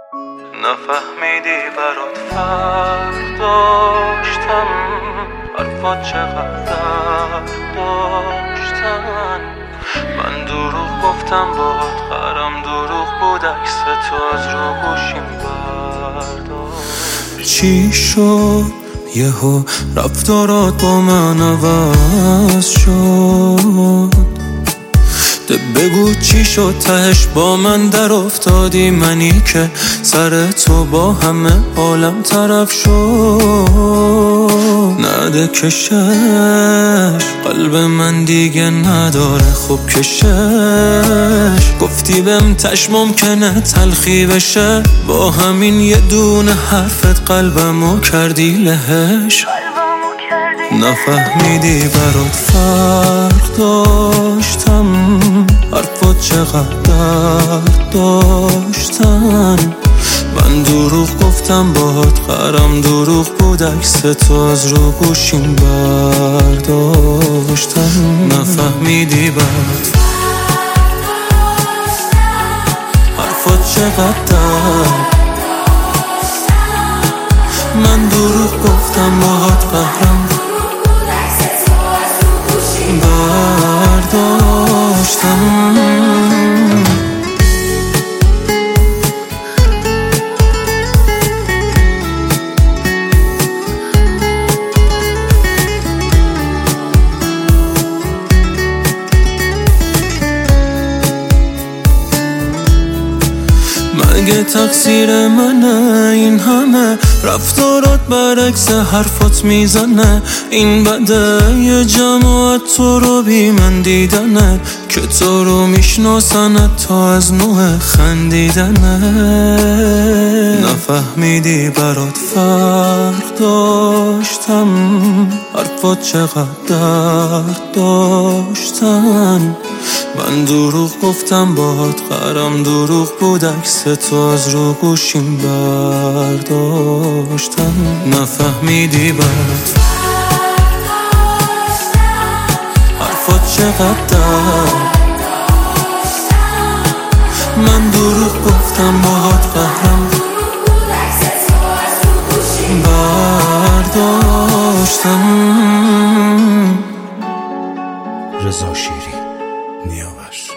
نفهمیدی برات فرق داشتم، حرفات چقدر درد داشتن. من دروغ گفتم باهات خرم، دروغ بود عکس تو از رو گوشیم برداشت. چی شد یهو رفتارات با من عوض شد؟ بگو چی شد تهش با من در افتادی؟ منی که سر تو با همه عالم طرف شد. نده کشش قلب من دیگه نداره خوب کشش. گفتی بهم تش ممکنه تلخی بشه، با همین یه دونه حرفت قلبمو کردی لهش. نفهمیدی برات فرق داشتم، حرفات چقدر درد داشتن. من دروغ گفتم باهات خرم، دروغ بود عکس تو از رو گوشیم برداشتم. نفهمیدی برات حرفات چقدر درد. من دروغ گفتم باهات قهرم برداشتم. مگه تقصیر منه این همه؟ رفتارات برعکس حرفات میزنه. این بده یه جماعت تو رو بی من دیدنه، که تو رو میشناسنه تا از نوع خندیدنه. نفهمیدی برات فرق داشتم، حرفات چقدر درد داشتن. من دروغ گفتم باهات خرم، دروغ بود عکس تو از رو گوشیم برداشتم. نفهمیدی برات حرفات چقدر درد. من دروغ گفتم باهات قهرم برداشتم. رضا شیری نیاورش.